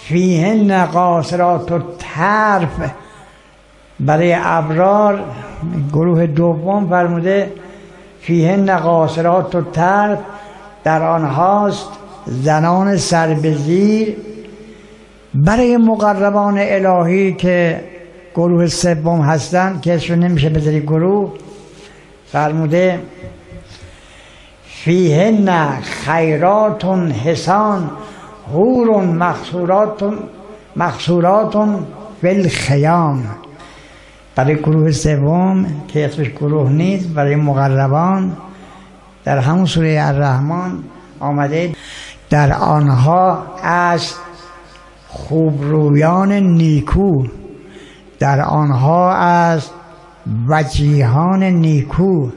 فیهن قاصرات الطرف برای ابرار گروه دوم فرموده فیهن قاصرات الطرف در آنهاست زنان سر به زیر. برای مقربان الهی که گروه سوم هستن که اسمش نمیشه بذاری گروه، فرموده فیهن خیرات حسان حور مقصورات فی الخیام. برای گروه سوم که اسمش گروه نیست، برای مقربان در همون سوره الرحمن آمده در آنها از خوبرویان نیکو، در آنها از وجیهان نیکو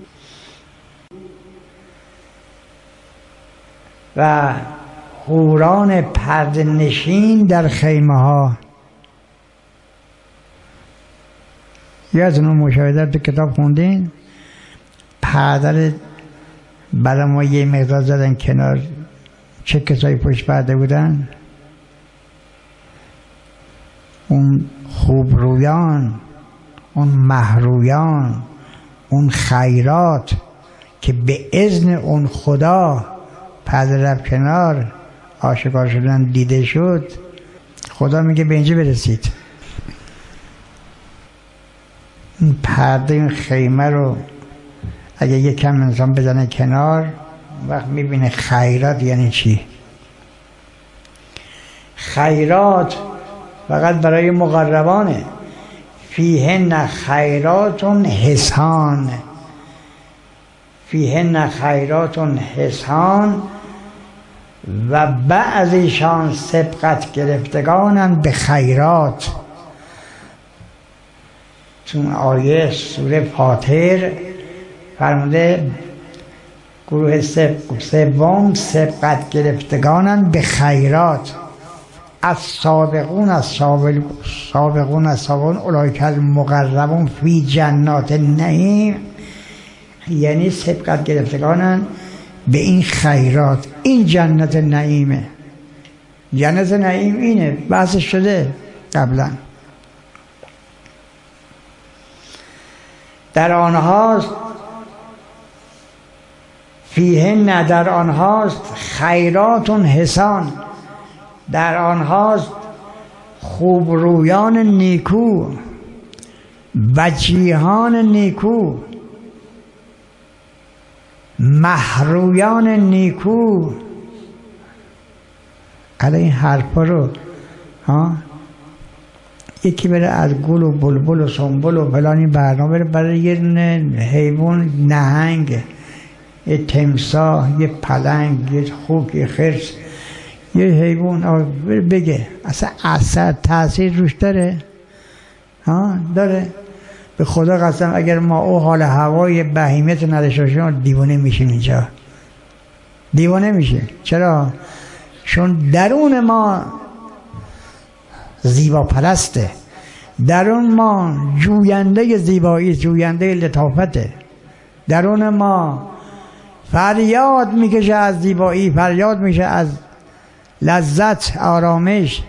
و حوران پرده نشین در خیمه ها. یه از اون مشاهده تو کتاب خوندین؟ پرده برای ما یه مقدار زدن کنار. چه کسایی پشت پرده بودن؟ اون خوبرویان، اون مهرویان، اون خیرات که به اذن اون خدا پرده رفت کنار، آشکار شدن دیده شد. خدا میگه به اینجا برسید. این پرده این خیمه رو اگه یکم انسان بزنه کنار، وقت میبینه خیرات یعنی چی. خیرات فقط برای مقربانه. فیهن خیرات حسان، فیهن خیرات حسان و بعضیشان سبقت گرفتگانند به خیرات. چون آیه سوره فاطر فرموده گروه سوم سبقت گرفتگانند به خیرات. از سابقون اولئک المقربون فی جنات النعیم، یعنی سبقت گرفتگانند به این خیرات. این جنت نعیمه. جنت نعیم اینه، بحث شده قبلا. در آنهاست فیهن، در آنهاست خیرات حسان، در آنهاست خوبرویان نیکو، وجیهان نیکو، مهرویان نیکو. الان این حرفا رو یکی بره از گل و بلبل و سنبل و فلان این برنامه بره برای یه حیوان، نهنگ، یه تمساح، یه پلنگ، یه خوک، یه خرس، یه حیوان بگه اصلا اثر تاثیر روش داره؟ داره. به خدا قسم اگر ما او حال هوای بهیمت نداشته باشیم دیوانه میشیم. اینجا دیوانه میشه. چرا؟ چون درون ما زیبا پرسته، درون ما جوینده زیبایی، جوینده لطافته، درون ما فریاد میکشه از زیبایی، فریاد میشه از لذت، آرامش.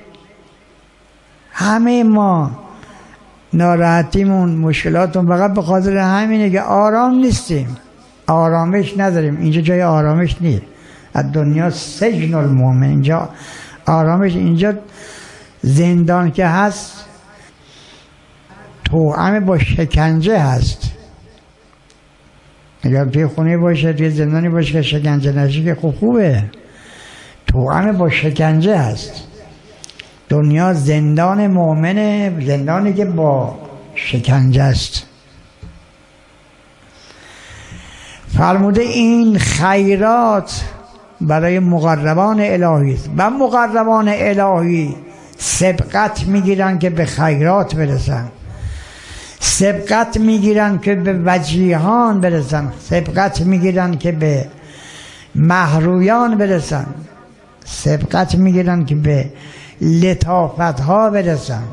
همه ما ناراحتیمون، مشکلاتمون فقط به خاطر همینه که آرام نیستیم، آرامش نداریم. اینجا جای آرامش نیست. از دنیا سجن المؤمن، اینجا آرامش، اینجا زندان که هست توأم با شکنجه هست. اگر توی خونه باشه، توی زندانی باشه که شکنجه نشه که خوبه. توأم با شکنجه هست. دنیا زندان مؤمنه، زندانی که با شکنجه است. فرموده این خیرات برای مقربان الهی است و مقربان الهی سبقت میگیرن که به خیرات برسن، سبقت میگیرن که به وجیهان برسن، سبقت میگیرن که به مهرویان برسن، سبقت میگیرن که به لطافت ها برسن.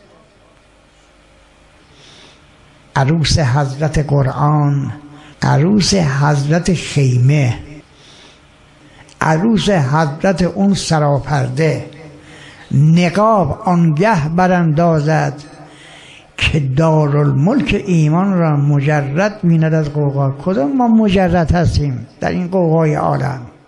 عروس حضرت قرآن، عروس حضرت خیمه، عروس حضرت اون سراپرده، نقاب آنگه براندازد که دارالملک ایمان را مجرد بیند از غوغا. کدام ما مجرد هستیم در این غوغای عالم؟